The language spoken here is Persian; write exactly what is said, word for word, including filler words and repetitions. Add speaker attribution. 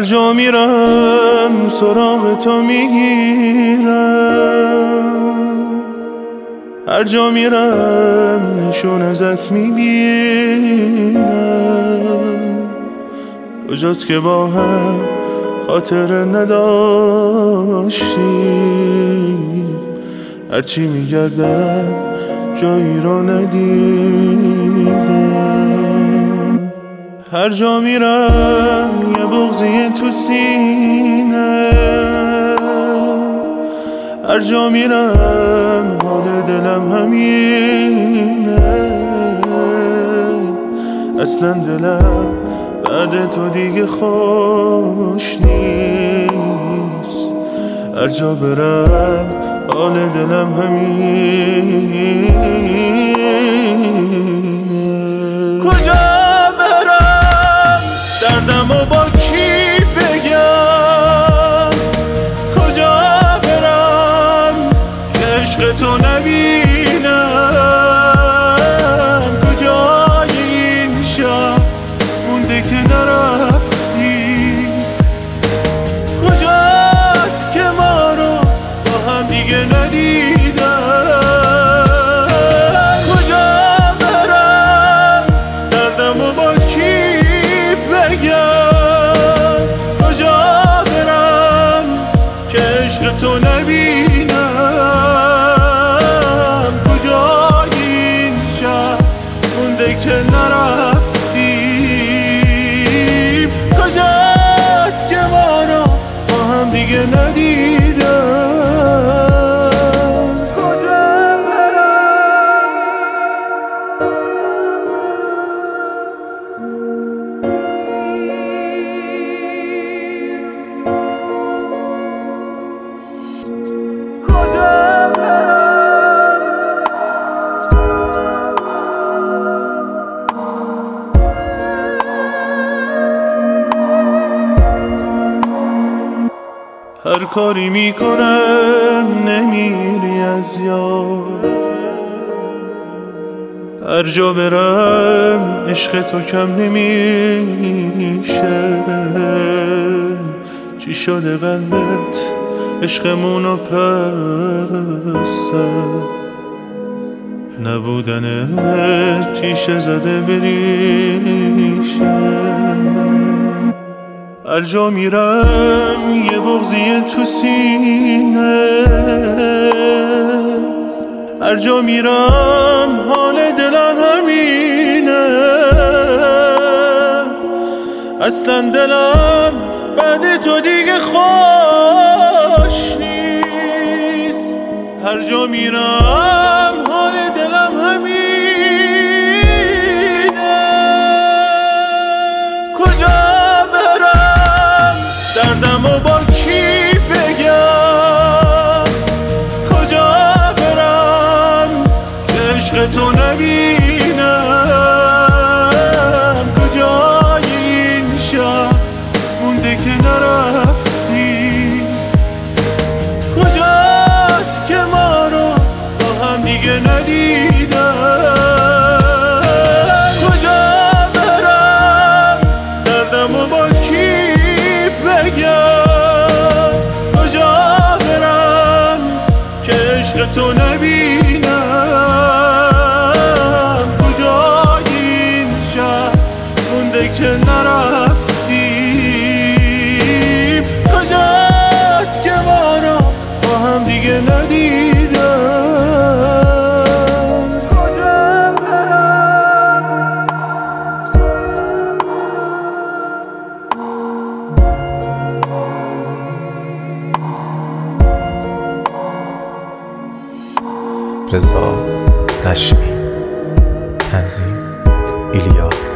Speaker 1: جا میرم سراغ تو میگیرم، هر جا میرم نشون ازت میبینم. کجاست که با هم خاطر نداشتیم، هرچی میگردم جایی رو ندیدم. هر جا میرم یه بغضی تو سینه، هر جا میرم حال دلم همینه. اصلا دلم بعد تو دیگه خوش نیست، هر جا برم حال دلم همینه. کجا برم دردمو با کی بگم، کجا برم که عشق تو نبینم. کجای این شب مونده که نرفتی، کجاست که ما رو با هم دیگه ندیدم. کجا برم دردمو با کی بگم، کجا برم که عشق تو نبینم. کجای این شب مونده که نرفتیم، کجاست که ما رو با هم دیگه ندیدم. هر کاری میکنم نمیری از یاد، هر جا برم عشق تو کم نمیشه. چی شده قلبت عشقمونو پس نبودن تیشه زده بریشه. هر جا میرم یه بغضی تو سینه، هر جا میرم حال دلم همینه. اصلا دلم بعد تو دیگه خوش نیست، هر جا میرم حال دلم همینه. کجا دردمو با کی بگم، کجا برم که عشق تو نبینم. کجای این شب مونده که نرفتی، کجاست که ما رو با هم دیگه ندیدم. کجا برم دردمو با کی بگم، کجا برم که عشق تو نبینم. کجای این شب مونده که نرفتیم، کجاست که ما رو با هم دیگه ندیدم.
Speaker 2: رضا نشمی، تنظیم ایلیا.